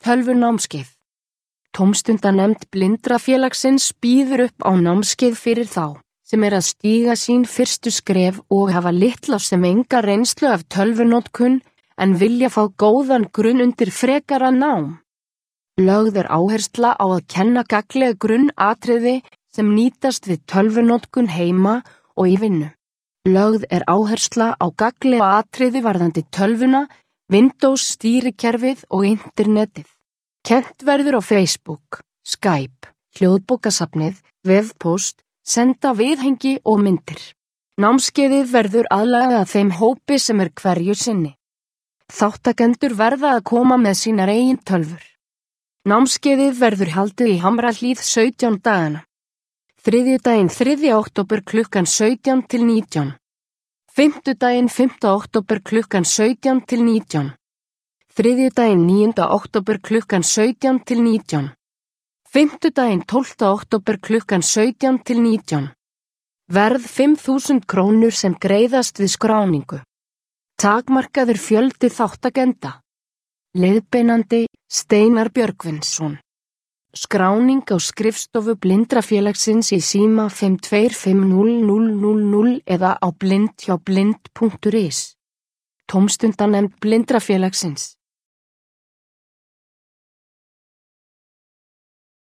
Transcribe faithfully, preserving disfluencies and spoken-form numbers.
Tölvunámskeið. Tómstundanefnd Blindrafélagsins býður upp á námskeið fyrir þá, sem er að stíga sín fyrstu skref og hafa litla sem enga reynslu af tölvunotkun en vilja fá góðan grunn undir frekara nám. Lögð er áhersla á að kenna gagnleg grunnatriði sem nýtast við tölvunotkun heima og í vinnu. Lögð er áhersla á gagnleg atriði varðandi tölvuna, Windows stýrikerfið og internetið. Kennt verður á Facebook, Skype, hljóðbókasafnið, vefpóst, senda viðhengi og myndir. Námskeiðið verður aðlagað að þeim hópi sem er hverju sinni. Þáttakendur verða að koma með sínar eigin tölvur. Námskeiðið verður haldið í Hamrahlíð sautján dagana. Þriðjudaginn þriðja október klukkan sautján til nítján. Fimmtudaginn fimmta október klukkan sautján til nítján. Þriðjudaginn níunda október klukkan sautján til nítján. Fimmtudaginn tólfta október klukkan sautján til nítján. Verð fimm þúsund krónur sem greiðast við skráningu. Takmarkaður fjöldi þáttakenda. Leiðbeinandi Steinar Björgvinsson. Skráning á skrifstofu Blindrafélagsins í síma fimm tvö fimm núll núll núll núll eða á blind hjá blind punktur is. Tómstundanefnd Blindrafélagsins.